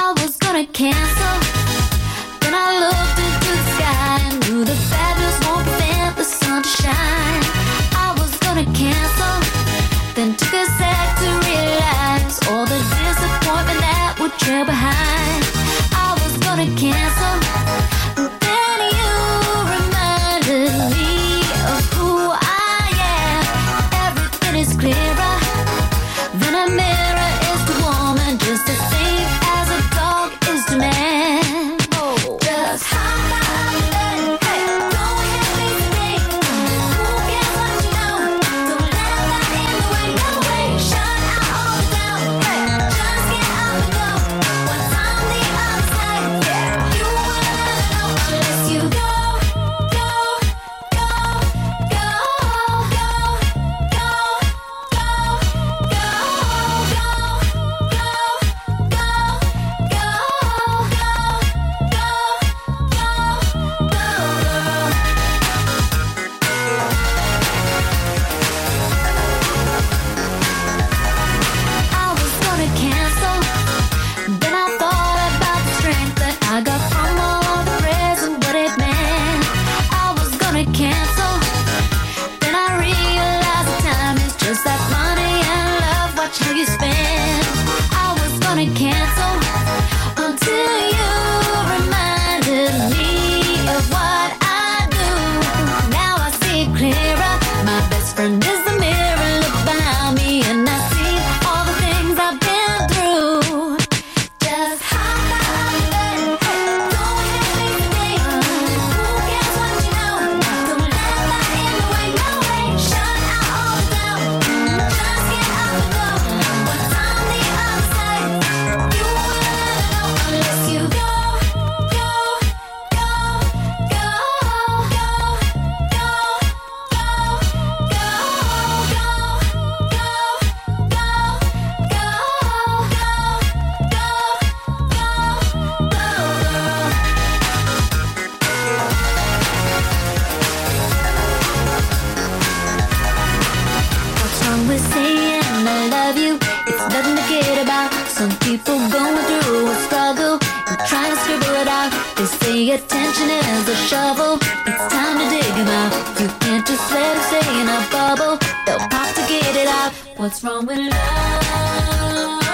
I was gonna cancel. Then I looked into the sky and knew the bad news won't prevent the sun to shine. I was gonna cancel, then took a sec to realize all the disappointment that would trail behind. I was gonna cancel, but then you reminded me of who I am. Everything is clearer than a mirror is to woman, just as safe as a dog is to man. Just hop out of bed, hey, go ahead, face the day. Who cares what you know? Don't let that in the way, no way. Shut out all the doubt, hey, just get up and go. What's on the other side? Yeah, you will never know unless you go, go, go, go, go, go, go, go, I was gonna cancel. Then I thought about the strength that I got from all of the prayers and what it meant. I was gonna cancel. Then I realized the time is just like money and love. Watch how you spend. I was gonna cancel until you reminded me of what I do. Now I see it clearer. My best friend is the mirror. Look behind me and I see all the things I've been through. Just hop out of bed, hey, go ahead, face the day. Who cares what you know? Don't let that in the way, no way. Shut out all the doubt, just get up and go. What's on the other side? You will never know unless you go, go, go, go, go, go, go, go, go, What's wrong with saying I love you? It's nothing to kid about. Some people going through a struggle and trying to scribble it out. They say attention is a shovel. It's time to dig 'em out. You can't just let it stay in a bubble. They'll pop to get it out. What's wrong with love?